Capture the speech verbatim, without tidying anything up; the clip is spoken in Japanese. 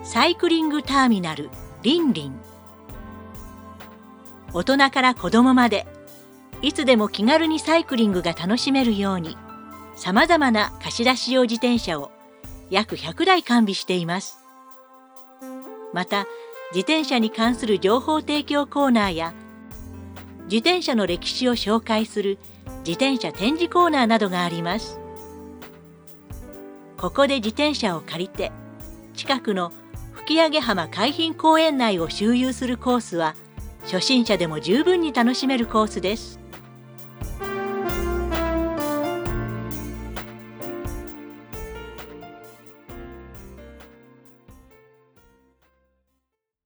サイクリングターミナルリンリン。大人から子どもまでいつでも気軽にサイクリングが楽しめるように、さまざまな貸し出し用自転車を約ひゃくだい完備しています。また、自転車に関する情報提供コーナーや自転車の歴史を紹介する自転車展示コーナーなどがあります。ここで自転車を借りて近くの吹上浜海浜公園内を周遊するコースは初心者でも十分に楽しめるコースです。